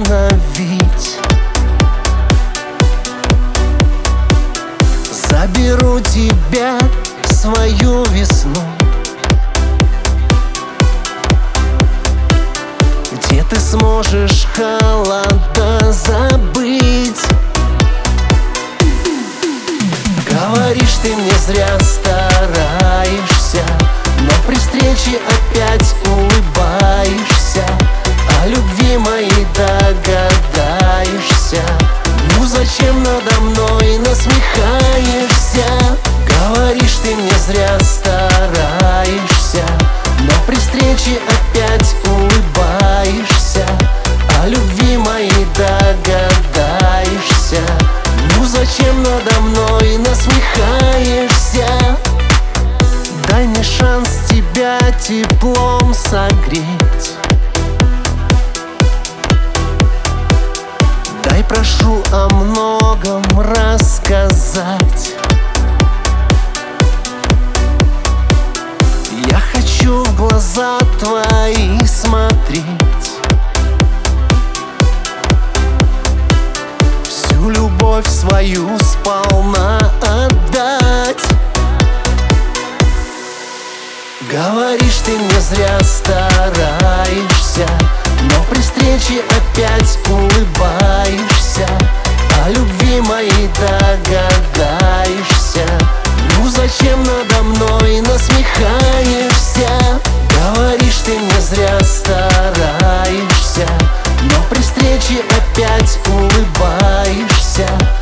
остановить. Заберу тебя в свою весну, где ты сможешь холода забыть. Говоришь, ты мне зря стараешься, но при встрече опять улыбаешься. О любви моей догадаешься. Ну зачем надо мной насмехаешься? Говоришь, ты мне зря стараешься, но при встрече опять улыбаешься. О любви моей догадаешься. Ну зачем надо мной насмехаешься? Дай мне шанс тебя теплом согреть. Дай, прошу, о многом рассказать. Я хочу в глаза твои смотреть, всю любовь свою сполна отдать. Говоришь, ты мне зря стараешься, но при встрече опять улыбаешься. О любви моей догадаешься. Ну зачем надо мной насмехаешься? Говоришь, ты мне зря стараешься, но при встрече опять улыбаешься.